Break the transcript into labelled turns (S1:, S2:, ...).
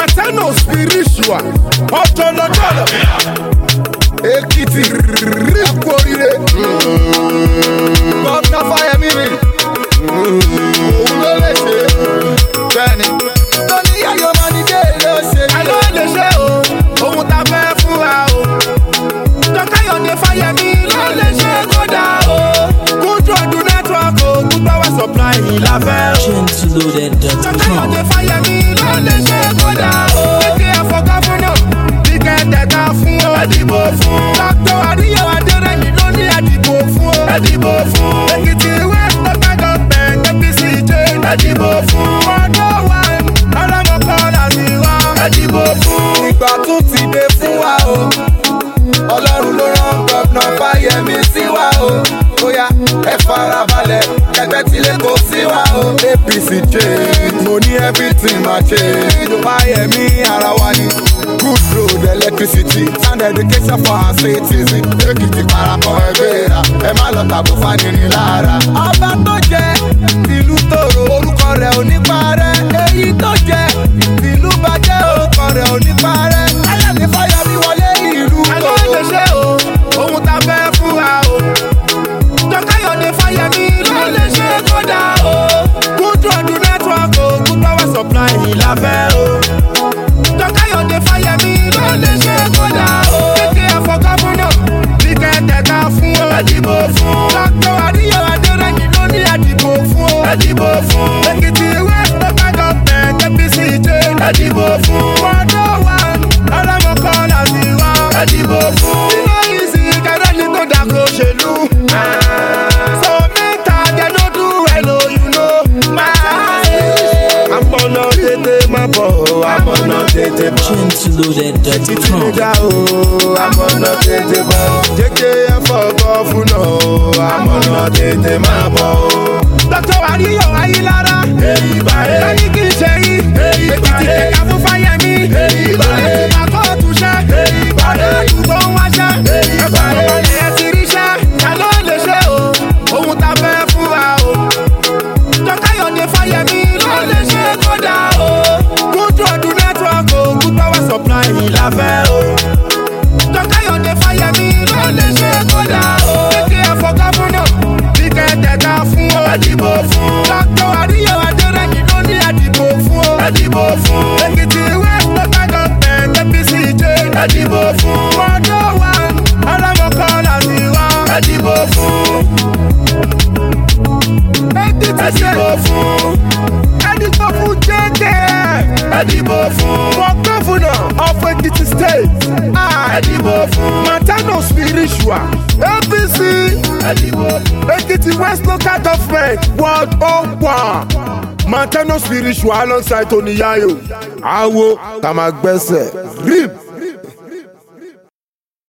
S1: Matano spiritual. Ọ̀tọ̀lọ̀tọ̀lọ̀. Èkìtì rípo ire. Gọ́ọ̀nà Fáyẹmí mi. Òun ló lè ṣe. Bẹ́ẹ̀ni. Lóní ayọ̀ máa ní dé ló ṣe. Àlọ́ lè ṣe o. Ohun tá fẹ́ fún wa o. Dọ́káyọ̀dé Fáyẹmí ló lè ṣe kódà o. Kúndùn ọdún nẹ́tíwọ́ọ̀kì o. Good power supply la fẹ́ o. Dọ́káyọ̀dé Fáyẹmí ló lè ṣe kódà o. Èké ẹ̀fọ́ gáfúnà. Tẹ̀ka fún o. Ẹ̀dìbò fún. Dr. Adéyẹ̀wò Adérẹ̀yìn ló ní ẹ̀dìbò fún o. Ẹ̀dìbò fún. Èkìtì West Local Government APC jẹ́. Ẹ̀dìbò fún. Ọdún wa ọlọ́mọkọ láti wá. Ẹ̀dìbò fún. Ìgbà tún ti dé fún wa o. Ọlọ́run ló rán Gọ́ọ̀nà Fáyẹmí sí wa o. Bóyá ẹ farabalẹ̀ ẹgbẹ́ tilẹ̀ kò sí wa o. APC jẹ́. Mo ní everything máa ṣe. Fáyẹmí ara wa ni. Good road, electricity, and education for our citizens. Èkìtì parapọ̀ ẹgbẹ́ ra, ẹ má lọ tàbí fanini lára. Ọba tó jẹ ìlú tòrò, orúkọ rẹ̀ ò ní parẹ́. Èyí tó jẹ ìlú bàjẹ́, orúkọ rẹ̀ ò ní parẹ́. Ẹlẹ́ni Fáyẹmí wọlé ìlú tòrò. Àlọ́ lè ṣe o, ohun tá fẹ́ fún wa o. Dọ́káyọ̀dé Fáyẹmí ló lè ṣe kódà o. Kúndùn ọdún nẹ́tíwọ́ọ̀kì o, good power supply la fẹ́ o. Dọ́káyọ̀dé Fáyẹmí ló lè ṣe kódà o. Èké ẹ̀fọ́ gáfúnà. Tẹ̀ka fún o. Ẹ̀dìbò fún. Dr. Adéyẹ̀wò Adérẹ̀yìn ló ní ẹ̀dìbò fún o. Ẹ̀dìbò fún. Èkìtì West Local Government APC jẹ́. Ẹ̀dìbò fún. Ọdún wa ọlọ́mọkọ láti wá. Ẹ̀dìbò fún. Iná yìí sì kẹ́rẹ́ ní tó dàgbò òṣèlú. So mẹ́ta jẹ́ ló dùn ẹ̀ ló you know. Àmọ̀nà tètè máa bọ̀, àmọ̀nà tètè bọ̀. Títí dá o, àmọ̀nà tètè bọ̀. Jẹ́kẹ́ ẹ̀fọ́ gọ́fúnà o, àmọ̀nà tètè máa bọ̀ o. Dr. Adéyẹ̀wò Ayélára, lẹ́yìn kì í ṣe yí. Èkìtì tẹ̀ka fún Fáyẹmí. Lórí àkóòtù ṣẹ́, ọ̀dọ́ àdúgbò ń wáṣẹ́. Ẹ̀fọ́ ọ̀pọ̀lẹ̀ ẹ̀ ti ríṣẹ́. Àlọ́ lè ṣe o, ohun tá fẹ́ fún wa o. Dọ́káyọ̀dé Fáyẹmí ló lè ṣe kódà o. Kúndùn ọdún nẹ́tíwọ́ọ̀kì o, good power supply la fẹ́ o. Dọ́káyọ̀dé Fáyẹmí ló lè ṣe kódà o. Èké ẹ̀fọ́ gáfúnà. Tẹ̀ka fún o. Ẹ̀dìbò fún. Dr. Adéyẹ̀wò Adérẹ̀yìn ló ní ẹ̀dìbò fún o. Ẹ̀dìbò fún. Èkìtì West Local Government APC jẹ́. Ẹ̀dìbò fún. Ọdún wa ọlọ́mọkọ láti wá. Ẹ̀dìbò fún. Ẹ̀dìbò fún. Ẹ̀dìbò fún jẹ́jẹ́. Ẹ̀dìbò fún. For Governor of Ekiti State. Ẹ̀dìbò fún. Matano spiritual. APC. Ẹ̀dìbò fún. Ekiti West Local Government. Ward 01. Matano spiritual alongside Tony Yayo. Awo Kamagbese. RIP.